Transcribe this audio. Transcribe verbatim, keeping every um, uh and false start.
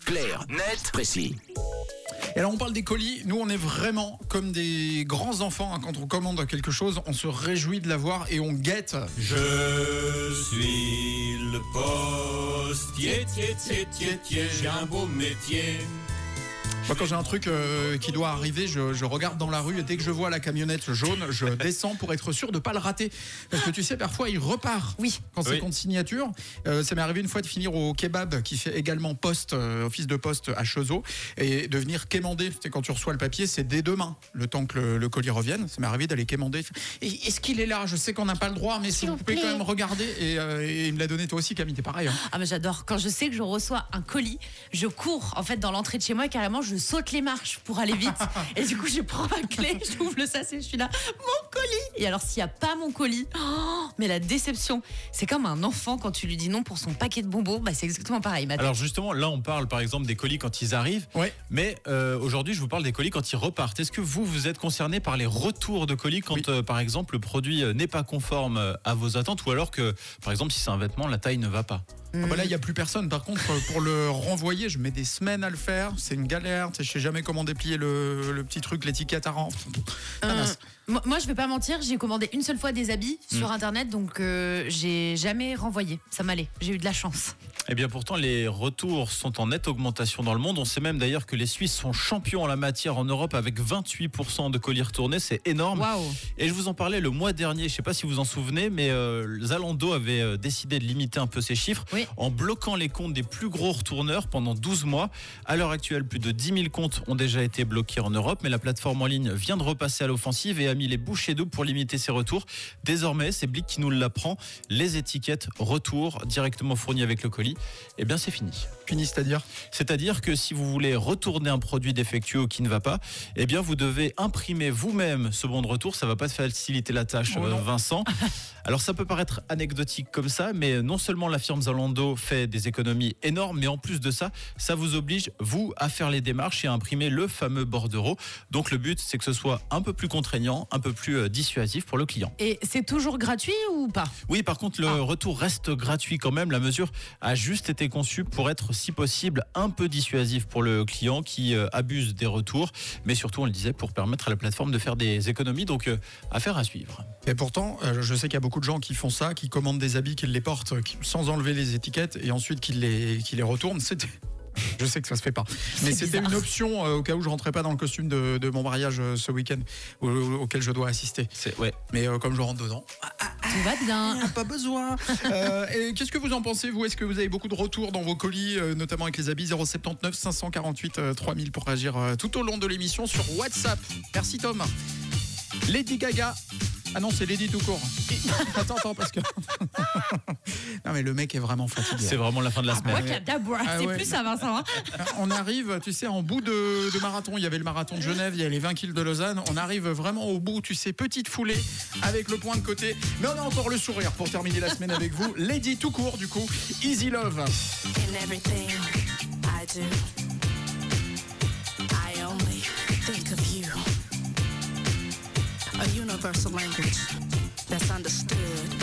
clair, net, précis. Et alors on parle des colis, nous on est vraiment comme des grands enfants hein, quand on commande quelque chose, on se réjouit de l'avoir et on guette. Je suis le postier, tier, tier, tier, tier, j'ai un beau métier. Moi, quand j'ai un truc euh, qui doit arriver, je, je regarde dans la rue et dès que je vois la camionnette jaune, je descends pour être sûr de ne pas le rater. Parce que tu sais, parfois, il repart. Oui. Quand c'est Oui. contre signature. Euh, ça m'est arrivé une fois de finir au kebab, qui fait également poste, euh, office de poste à Cheseaux, et de venir quémander. C'est quand tu reçois le papier, c'est dès demain, le temps que le, le colis revienne. Ça m'est arrivé d'aller quémander. Et est-ce qu'il est là ? Je sais qu'on n'a pas le droit, mais si vous pouvez plaît. quand même regarder. Et, euh, et il me l'a donné toi aussi, Camille, t'es pareil. Hein. Ah mais j'adore. Quand je sais que je reçois un colis, je cours en fait dans l'entrée de chez moi et carrément je saute les marches pour aller vite. Et du coup je prends ma clé, j'ouvre le sachet, je suis là, mon colis. Et alors s'il n'y a pas mon colis, oh, mais la déception. C'est comme un enfant quand tu lui dis non pour son paquet de bonbons, bah c'est exactement pareil. Matt. Alors justement, là on parle par exemple des colis quand ils arrivent, Ouais. mais euh, aujourd'hui je vous parle des colis quand ils repartent. Est-ce que vous, vous êtes concerné par les retours de colis quand Oui. euh, par exemple le produit euh, n'est pas conforme euh, à vos attentes, ou alors que par exemple si c'est un vêtement, la taille ne va pas? Ah bah là, il n'y a plus personne. Par contre, pour le renvoyer, je mets des semaines à le faire. C'est une galère. Je sais jamais comment déplier le, le petit truc, l'étiquette à rendre. Euh, moi, moi, je vais pas mentir, j'ai commandé une seule fois des habits sur internet, donc euh, j'ai jamais renvoyé. Ça m'allait, j'ai eu de la chance. Eh bien pourtant les retours sont en nette augmentation dans le monde. On sait même d'ailleurs que les Suisses sont champions en la matière en Europe avec vingt-huit pour cent de colis retournés, c'est énorme. Waouh. Et je vous en parlais le mois dernier, je ne sais pas si vous en souvenez, mais euh, Zalando avait euh, décidé de limiter un peu ces chiffres Oui. en bloquant les comptes des plus gros retourneurs pendant douze mois. À l'heure actuelle, plus de dix mille comptes ont déjà été bloqués en Europe, mais la plateforme en ligne vient de repasser à l'offensive et a mis les bouchées doubles pour limiter ces retours. Désormais, c'est Blick qui nous l'apprend, les étiquettes retour directement fournies avec le colis, eh bien c'est fini. Fini, c'est-à-dire C'est-à-dire que si vous voulez retourner un produit défectueux ou qui ne va pas, eh bien vous devez imprimer vous-même ce bon de retour. Ça va pas te faciliter la tâche, Oh euh, non. Vincent. Alors ça peut paraître anecdotique comme ça, mais non seulement la firme Zalando fait des économies énormes, mais en plus de ça, ça vous oblige, vous, à faire les démarches et à imprimer le fameux bordereau. Donc le but, c'est que ce soit un peu plus contraignant, un peu plus euh, dissuasif pour le client. Et c'est toujours gratuit ou pas? Oui, par contre, le Ah. retour reste gratuit quand même. La mesure a juste été conçue pour être, si possible, un peu dissuasif pour le client qui euh, abuse des retours, mais surtout, on le disait, pour permettre à la plateforme de faire des économies. Donc, euh, affaire à suivre. Et pourtant, euh, je sais qu'il y a beaucoup de gens qui font ça, qui commandent des habits, qui les portent qui- sans enlever les étiquettes et ensuite qui les, qui les retournent. C'était... Je sais que ça se fait pas. Mais C'est c'était bizarre. une option euh, au cas où je rentrais pas dans le costume de, de mon mariage euh, ce week-end au- au- auquel je dois assister. C'est, ouais. Mais euh, comme je rentre dedans, Tout va bien. pas besoin. Euh, et qu'est-ce que vous en pensez, vous ? Est-ce que vous avez beaucoup de retours dans vos colis, euh, notamment avec les habits? Zéro sept neuf cinq cent quarante-huit euh, trois mille pour réagir euh, tout au long de l'émission sur WhatsApp. Merci Tom. Lady Gaga. Ah non, c'est Lady tout court. Attends, attends, parce que... non mais le mec est vraiment fatigué. C'est vraiment la fin de la semaine. Ouais, cadabra. Ah c'est ouais. plus ça, Vincent. Hein. On arrive, tu sais, en bout de, de marathon. Il y avait le marathon de Genève, il y a les vingt kills de Lausanne. On arrive vraiment au bout, tu sais, petite foulée avec le point de côté. Mais on a encore le sourire pour terminer la semaine avec vous. Lady tout court, du coup, Easy Love. In everything I do, I only think of you. A universal language that's understood